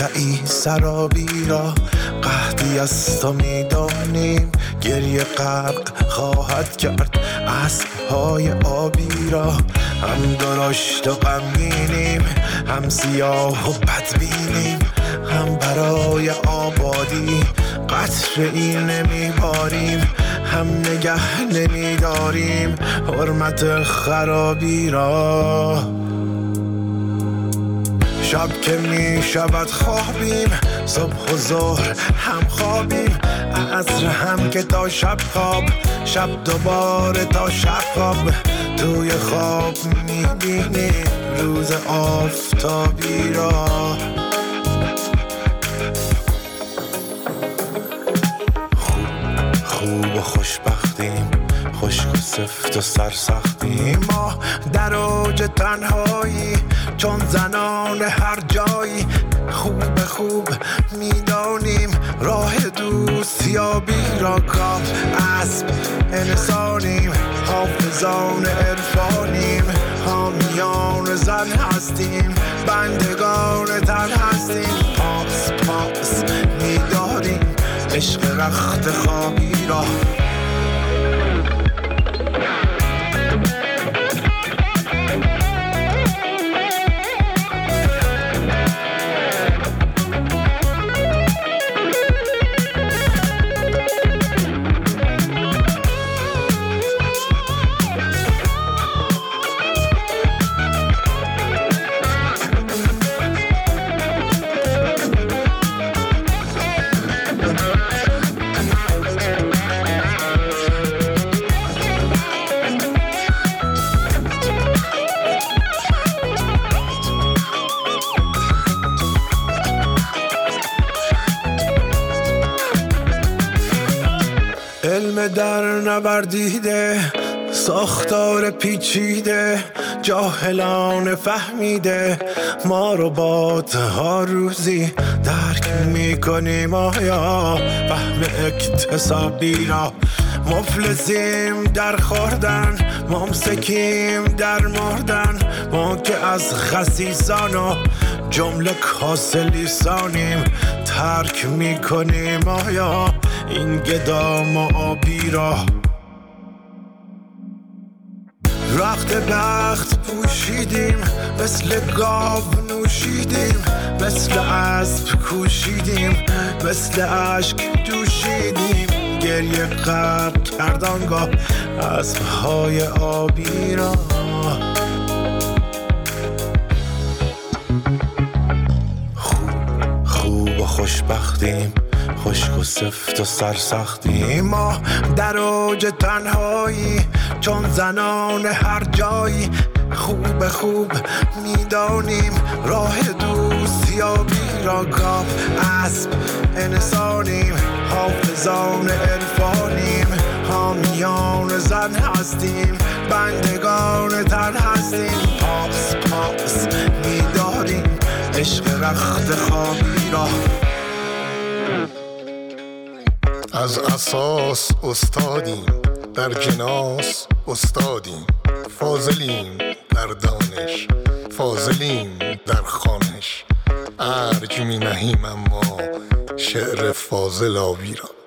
مقطعی سرابی را قحطی از تو میدانیم، گریه غرق خواهد کرد اسب‌های آبی را. هم درشت و غمگینیم، هم سیاه و بدبینیم، هم برای آبادی قطره‌ای نمیباریم، هم نگه نمیداریم حرمت خرابی را. شب که می شود خوابیم، صبح و ظهر هم خوابیم، عصر هم که تا شب خواب، شب دوباره تا شب خواب. توی خواب می بینیم روز آفتابی را. خوب و خوشبختیم، خشک و سفت و سرسختیم، ما در اوج تنهایی چون زنان هر جایی. خوب میدانیم راه دوستیابی را. کاف اسب انسانیم، حافظان عرفانیم، حامیان زن هستیم، بندگان تن هستیم. پاس میداریم عشق رخت خوابی را. علم در نوردیده، ساختار پیچیده، جاهلان فهمیده، ما ربات ها روزی درک میکنیم آیا فهم اکتسابی را. مفلسیم در خوردن، ممسکیم در مردن، ما که از خسیسان و جمله کاسه لیسانیم، ترک میکنیم آیا این گدام و آبی را. رخت بخت پوشیدیم، مثل گاو نوشیدیم، مثل اسب کوشیدیم، مثل اشک دوشیدیم، گریه غرق کرد آنگاه اسب‌های آبی را. خوب و خوشبختیم، خشک و سفت و سرسختیم، ما در اوج تنهایی چون زنان هر جایی. خوب میدانیم راه دوستیابی را. کاف اسب انسانیم، حافظان عرفانیم، حامیان زن هستیم، بندگان تن هستیم. پاس میداریم عشق رخت خوابی را. از اساس استادیم، در جناس استادیم، فاضلیم در دانش، فاضلیم در خوانش، ارج می نهیم اما شعر فاضل آبی را.